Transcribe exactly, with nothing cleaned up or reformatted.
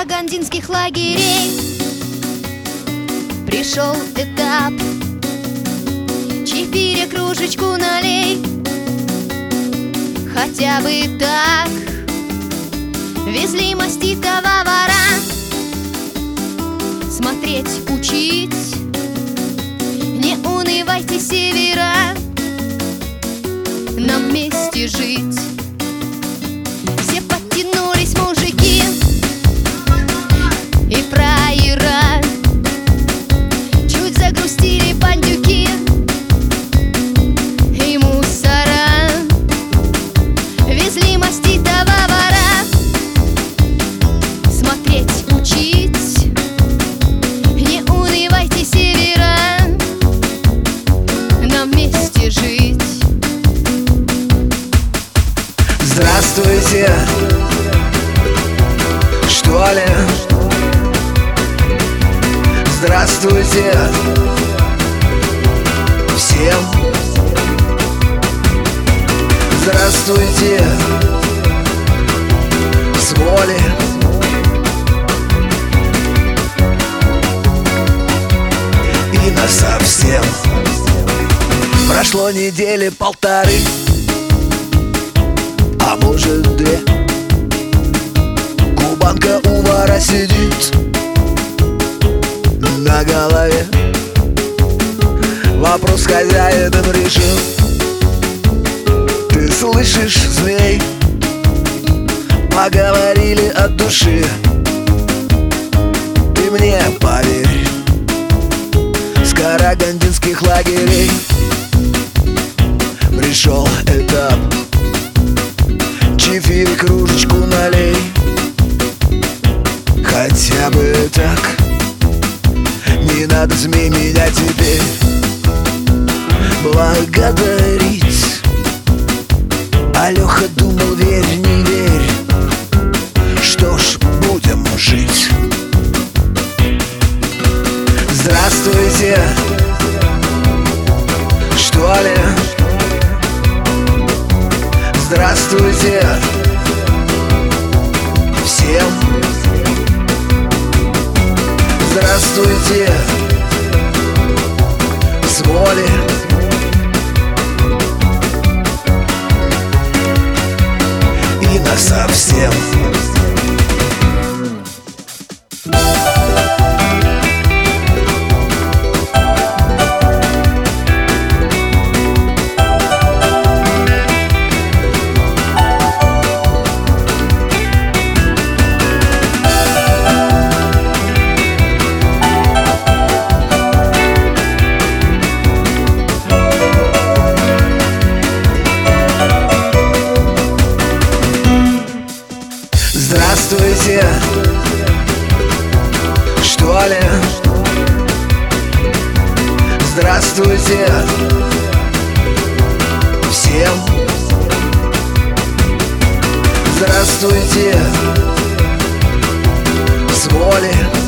карагандинских лагерей пришел этап. Чефире кружечку налей, хотя бы так. Везли маститого вора смотреть, учить. Не унывайте, севера, нам вместе жить. Все подтянулись мужики и фраера, чуть загрустили бандюки и мусора. Везли маститого вора смотреть, учить. Не унывайте, севера, нам вместе жить. Здравствуйте, что ли? Здравствуйте всем. Здравствуйте с воли. И насовсем. Прошло недели полторы, а может две. Кубанка у вора сидит на голове. Вопрос с хозяином решил. Ты слышишь, змей? Поговорили от души. Ты мне поверь, с карагандинских лагерей пришел этап. Чефир кружечку налей, хотя бы так. Не надо, змей, меня теперь благодарить. Алёха думал, верь, не верь. Что ж, будем жить. Здравствуйте, что ли? Здравствуйте всем. Здравствуйте с воли. И насовсем. Здравствуйте, что ли? Здравствуйте всем. Здравствуйте с воли.